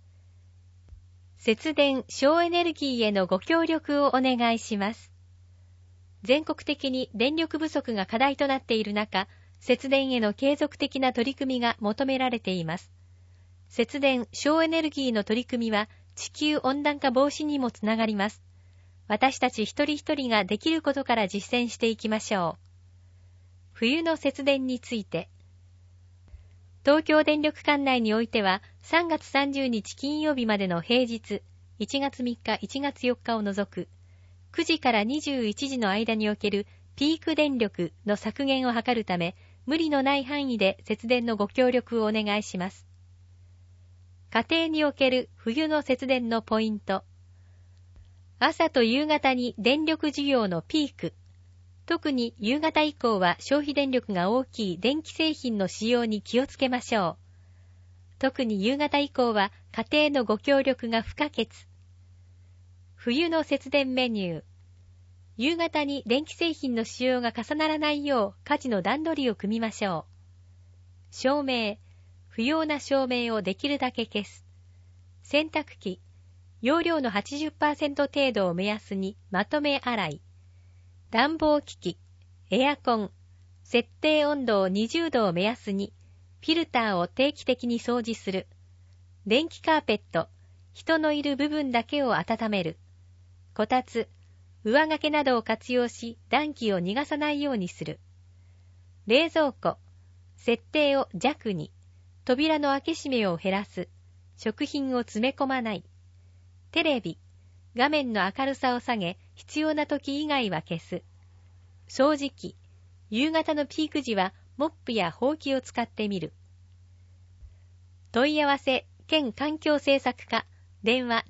節電省エネルギーへのご協力をお願いします。全国的に電力不足が課題となっている中、節電への継続的な取り組みが求められています。節電省エネルギーの取り組みは地球温暖化防止にもつながります。私たち一人一人ができることから実践していきましょう。冬の節電について、東京電力管内においては3月30日金曜日までの平日、1月3日、1月4日を除く9時から21時の間におけるピーク電力の削減を図るため、無理のない範囲で節電のご協力をお願いします。家庭における冬の節電のポイント。朝と夕方に電力需要のピーク。特に夕方以降は消費電力が大きい電気製品の使用に気をつけましょう。特に夕方以降は家庭のご協力が不可欠。冬の節電メニュー。夕方に電気製品の使用が重ならないよう家事の段取りを組みましょう。照明。不要な照明をできるだけ消す。洗濯機。容量の 80% 程度を目安にまとめ洗い。暖房機器、エアコン、設定温度を20度を目安に、フィルターを定期的に掃除する。電気カーペット、人のいる部分だけを温める。こたつ、上掛けなどを活用し暖気を逃がさないようにする。冷蔵庫、設定を弱に。扉の開け閉めを減らす。食品を詰め込まない。テレビ、画面の明るさを下げ、必要な時以外は消す。掃除機、夕方のピーク時はモップやほうきを使ってみる。問い合わせ、県環境政策課、電話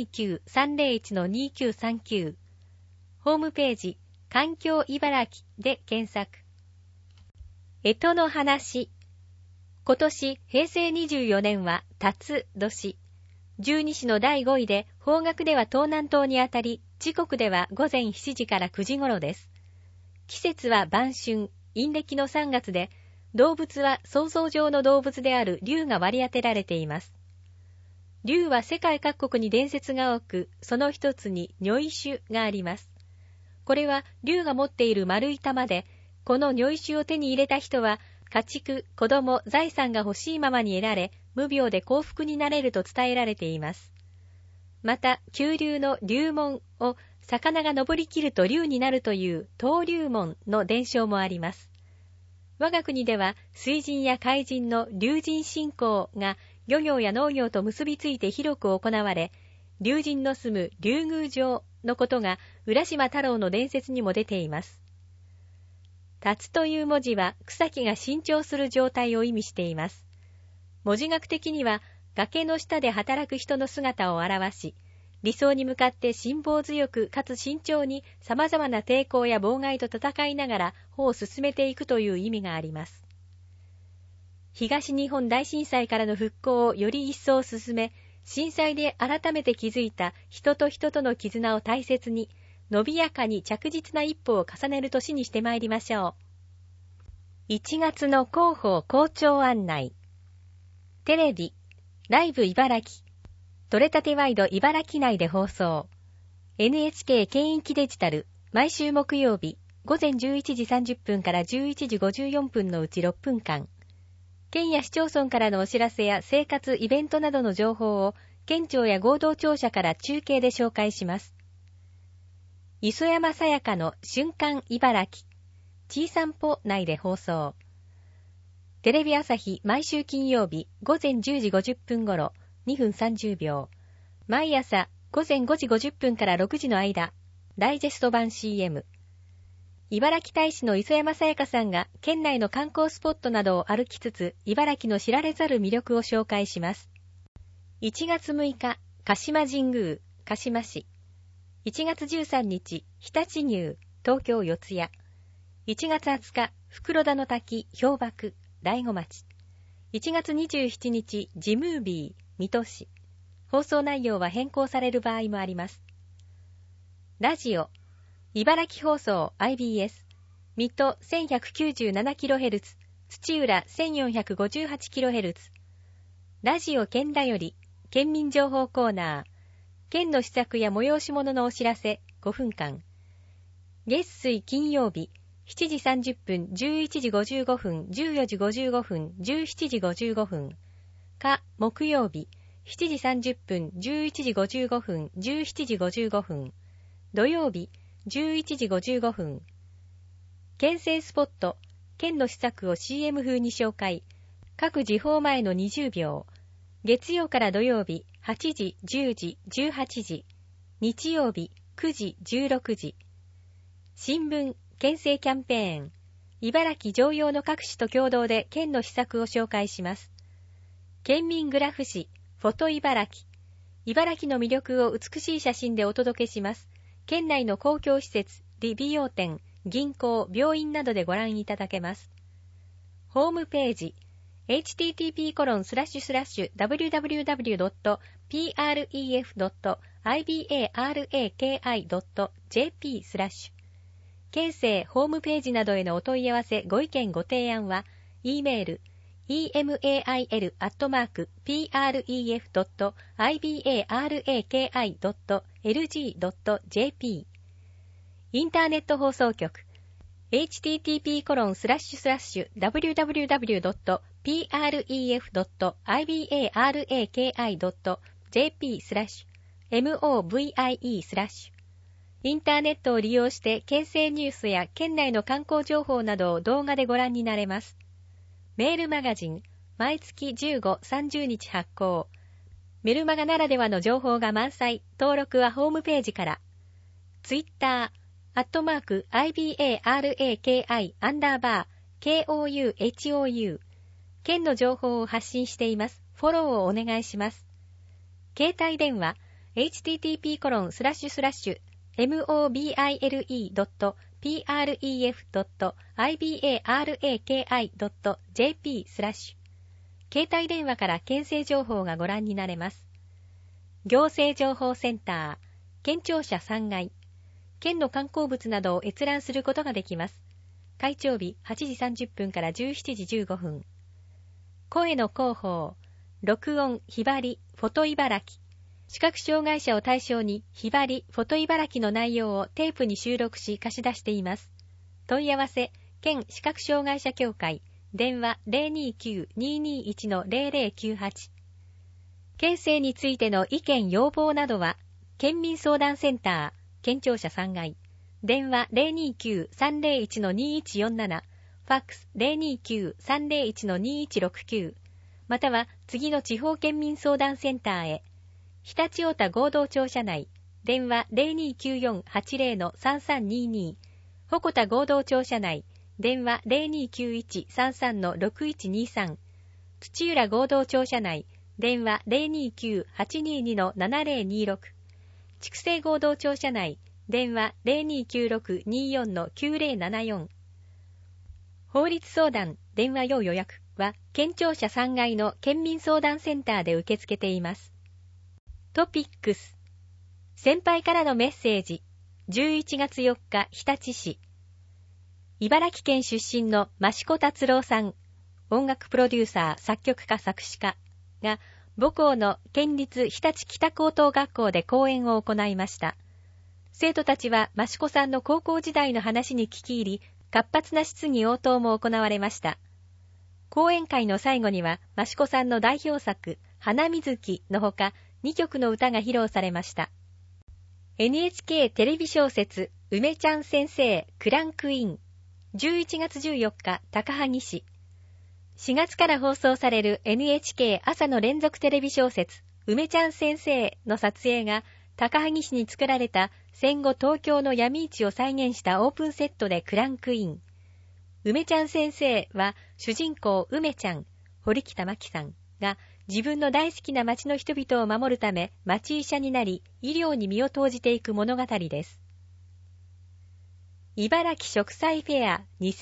029-301-2939。ホームページ、環境茨城で検索。干支の話。今年、平成24年は、辰年。十二支の第5位で、方角では東南東にあたり、時刻では午前7時から9時頃です。季節は晩春、陰暦の3月で、動物は想像上の動物である竜が割り当てられています。竜は世界各国に伝説が多く、その一つに如意種があります。これは竜が持っている丸い玉で、この如意種を手に入れた人は、家畜、子供、財産が欲しいままに得られ、無病で幸福になれると伝えられています。また、急流の龍門を魚が登り切ると龍になるという登龍門の伝承もあります。我が国では水神や海神の龍神信仰が漁業や農業と結びついて広く行われ、龍神の住む龍宮城のことが浦島太郎の伝説にも出ています。辰という文字は草木が伸長する状態を意味しています。文字学的には崖の下で働く人の姿を表し、理想に向かって辛抱強くかつ慎重に様々な抵抗や妨害と戦いながら歩を進めていくという意味があります。東日本大震災からの復興をより一層進め、震災で改めて築いた人と人との絆を大切に、伸びやかに着実な一歩を重ねる年にしてまいりましょう。1月の広報校長案内。テレビ、ライブ茨城、取れたてワイド茨城内で放送。NHK 県域デジタル、毎週木曜日、午前11時30分から11時54分のうち6分間。県や市町村からのお知らせや生活、イベントなどの情報を、県庁や合同庁舎から中継で紹介します。磯山さやかの瞬間茨城、ちいさんぽ内で放送。テレビ朝日毎週金曜日午前10時50分頃2分30秒。毎朝午前5時50分から6時の間、ダイジェスト版 CM。茨城大使の磯山さやかさんが県内の観光スポットなどを歩きつつ、茨城の知られざる魅力を紹介します。1月6日、 鹿島神宮、鹿島市。1月13日、常陸牛、東京四谷。1月20日、袋田の滝、氷瀑、大子町。1月27日、ジムービー、水戸市。放送内容は変更される場合もあります。ラジオ、茨城放送 IBS、水戸 1197kHz、土浦 1458kHz。ラジオ県だより、県民情報コーナー、県の施策や催し物のお知らせ5分間。月水金曜日、7時30分、11時55分、14時55分、17時55分。火、木曜日、7時30分、11時55分、17時55分。土曜日、11時55分。県政スポット、県の施策を CM 風に紹介。各時報前の20秒。月曜から土曜日、8時、10時、18時。日曜日、9時、16時。新聞、県政キャンペーン。茨城常用の各市と共同で県の施策を紹介します。県民グラフ誌、フォト茨城。茨城の魅力を美しい写真でお届けします。県内の公共施設、美容店、銀行、病院などでご覧いただけます。ホームページ、http://www.pref.ibaraki.jp/ 県政ホームページなどへのお問い合わせご意見ご提案は E メール email@pref.ibaraki.lg.jp インターネット放送局 http://www.pref.ibaraki.jp/movie/ インターネットを利用して県政ニュースや県内の観光情報などを動画でご覧になれます。メールマガジン、毎月15、30日発行。メルマガならではの情報が満載。登録はホームページから。ツイッター、@IBARAKI_KOUHOU。県の情報を発信しています。フォローをお願いします。携帯電話、http://mobile.pref.ibaraki.jp/ 携帯電話から県政情報がご覧になれます。行政情報センター、県庁舎3階。県の観光物などを閲覧することができます。開庁日8時30分から17時15分。声の広報、録音、ひばり、フォト茨城。視覚障害者を対象に、ひばり、フォト茨城の内容をテープに収録し貸し出しています。問い合わせ、県視覚障害者協会、電話 029-221-0098。県政についての意見要望などは、県民相談センター、県庁舎3階、電話 029-301-2147、ファックス 029-301-2169、または次の地方県民相談センターへ。常陸太田合同庁舎内、電話 0294-80-3322、鉾田合同庁舎内、電話 0291-33-6123、土浦合同庁舎内、電話 029-822-7026、筑西合同庁舎内、電話 029624-9074。法律相談、電話用予約は、県庁舎3階の県民相談センターで受け付けています。トピックス。先輩からのメッセージ。11月4日、日立市。茨城県出身の益子達郎さん、音楽プロデューサー、作曲家、作詞家が、母校の県立日立北高等学校で講演を行いました。生徒たちは益子さんの高校時代の話に聞き入り、活発な質疑応答も行われました。講演会の最後には、益子さんの代表作、花水木のほか、2曲の歌が披露されました。NHK テレビ小説、梅ちゃん先生、クランクイン。11月14日、高萩市。4月から放送される NHK 朝の連続テレビ小説、梅ちゃん先生の撮影が、高萩市に作られた戦後東京の闇市を再現したオープンセットでクランクイン。梅ちゃん先生は主人公梅ちゃん、堀北真希さんが自分の大好きな町の人々を守るため町医者になり、医療に身を投じていく物語です。茨城食祭フェア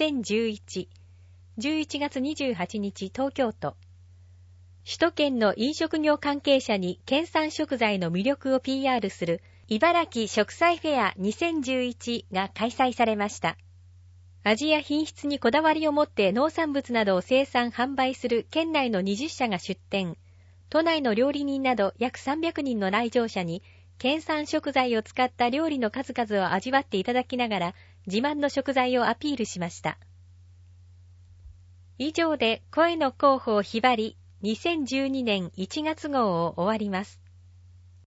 2011、11月28日東京都。首都圏の飲食業関係者に県産食材の魅力を PR する茨城食祭フェア2011が開催されました。味や品質にこだわりを持って農産物などを生産販売する県内の20社が出店、都内の料理人など約300人の来場者に県産食材を使った料理の数々を味わっていただきながら自慢の食材をアピールしました。以上で声の広報ひばり2012年1月号を終わります。